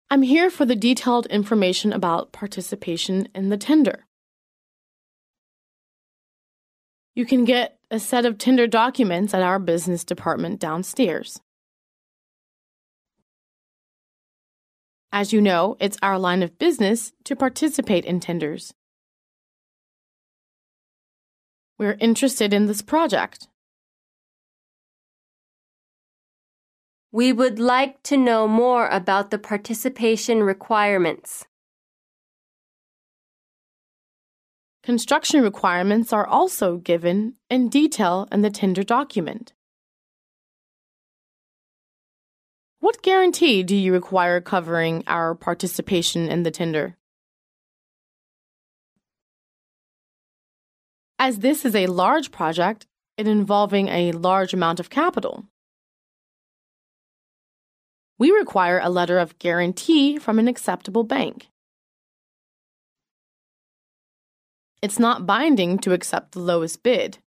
I'm here for the detailed information about participation in the tender. You can get a set of tender documents at our business department downstairs. As you know, it's our line of business to participate in tenders. We're interested in this project. We would like to know more about the participation requirements. Construction requirements are also given in detail in the tender document. What guarantee do you require covering our participation in the tender? As this is a large project, it involving a large amount of capital, we require a letter of guarantee from an acceptable bank. It's not binding to accept the lowest bid.